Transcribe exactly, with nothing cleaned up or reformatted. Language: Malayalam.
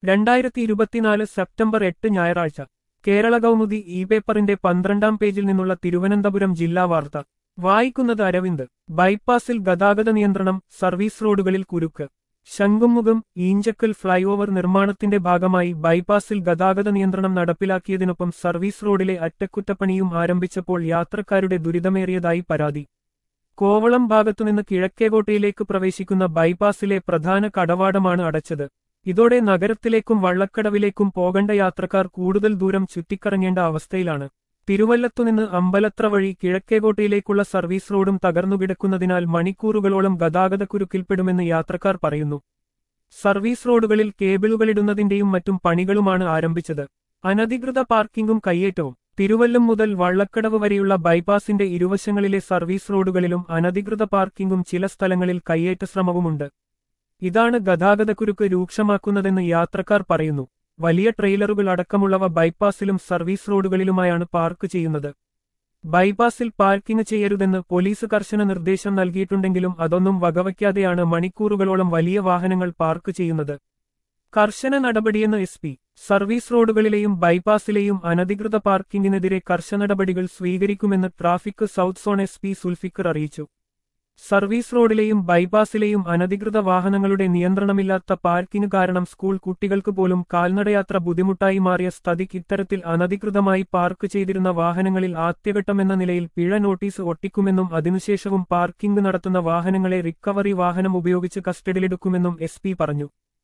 രണ്ടായിരത്തി ഇരുപത്തിനാല് സെപ്റ്റംബർ എട്ട് ഞായറാഴ്ച കേരള കൗമുദി ഇ പേപ്പറിന്റെ പന്ത്രണ്ടാം പേജിൽ നിന്നുള്ള തിരുവനന്തപുരം ജില്ലാ വാർത്ത വായിക്കുന്നത് അരവിന്ദ്. ബൈപ്പാസിൽ ഗതാഗത നിയന്ത്രണം, സർവീസ് റോഡുകളിൽ കുരുക്ക്. ശംഖുമുഖം ഈഞ്ചക്കൽ ഫ്ളൈഓവർ നിർമ്മാണത്തിന്റെ ഭാഗമായി ബൈപ്പാസിൽ ഗതാഗത നിയന്ത്രണം നടപ്പിലാക്കിയതിനൊപ്പം സർവീസ് റോഡിലെ അറ്റകുറ്റപ്പണിയും ആരംഭിച്ചപ്പോൾ യാത്രക്കാരുടെ ദുരിതമേറിയതായി പരാതി. കോവളം ഭാഗത്തുനിന്ന് കിഴക്കേകോട്ടയിലേക്ക് പ്രവേശിക്കുന്ന ബൈപ്പാസിലെ പ്രധാന കടവാടമാണ് അടച്ചത്. ഇതോടെ നഗരത്തിലേക്കും വള്ളക്കടവിലേക്കും പോകേണ്ട യാത്രക്കാർ കൂടുതൽ ദൂരം ചുറ്റിക്കറങ്ങേണ്ട അവസ്ഥയിലാണ്. തിരുവല്ലത്തുനിന്ന് അമ്പലത്ര വഴി കിഴക്കേകോട്ടയിലേക്കുള്ള സർവീസ് റോഡും തകർന്നുകിടക്കുന്നതിനാൽ മണിക്കൂറുകളോളം ഗതാഗതക്കുരുക്കിൽപ്പെടുമെന്ന് യാത്രക്കാർ പറയുന്നു. സർവീസ് റോഡുകളിൽ കേബിളുകളിടുന്നതിന്റെയും മറ്റും പണികളുമാണ് ആരംഭിച്ചത്. അനധികൃത പാർക്കിംഗും കയ്യേറ്റവും. തിരുവല്ലം മുതൽ വള്ളക്കടവ് വരെയുള്ള ബൈപ്പാസിന്റെ ഇരുവശങ്ങളിലെ സർവീസ് റോഡുകളിലും അനധികൃത പാർക്കിംഗും ചില സ്ഥലങ്ങളിൽ കയ്യേറ്റ ശ്രമവുമുണ്ട്. ഇതാണ് ഗതാഗതക്കുരുക്ക് രൂക്ഷമാക്കുന്നതെന്ന് യാത്രക്കാർ പറയുന്നു. വലിയ ട്രെയിലറുകൾ അടക്കമുള്ളവ ബൈപ്പാസിലും സർവീസ് റോഡുകളിലുമായാണ് പാർക്ക് ചെയ്യുന്നത്. ബൈപ്പാസിൽ പാർക്കിംഗ് ചെയ്യരുതെന്ന് പോലീസ് കർശന നിർദ്ദേശം നൽകിയിട്ടുണ്ടെങ്കിലും അതൊന്നും വകവയ്ക്കാതെയാണ് മണിക്കൂറുകളോളം വലിയ വാഹനങ്ങൾ പാർക്ക് ചെയ്യുന്നത്. കർശന നടപടിയെന്ന് എസ് പി. സർവീസ് റോഡുകളിലെയും ബൈപ്പാസിലെയും അനധികൃത പാർക്കിംഗിനെതിരെ കർശന നടപടികൾ സ്വീകരിക്കുമെന്ന് traffic south zone S P Zulfikar അറിയിച്ചു. സർവീസ് റോഡിലെയും ബൈപ്പാസിലെയും അനധികൃത വാഹനങ്ങളുടെ നിയന്ത്രണമില്ലാത്ത പാർക്കിംഗ് കാരണം സ്കൂൾ കുട്ടികൾക്ക് പോലും കാൽനടയാത്ര ബുദ്ധിമുട്ടായി മാറിയ സ്ഥിതിക്ക് ഇത്തരത്തിൽ അനധികൃതമായി പാർക്ക് ചെയ്തിരുന്ന വാഹനങ്ങളിൽ ആദ്യഘട്ടമെന്ന നിലയിൽ പിഴ നോട്ടീസ് ഒട്ടിക്കുമെന്നും അതിനുശേഷവും പാർക്കിംഗ് നടത്തുന്ന വാഹനങ്ങളെ റിക്കവറി വാഹനം ഉപയോഗിച്ച് കസ്റ്റഡിയിലെടുക്കുമെന്നും എസ് പി പറഞ്ഞു.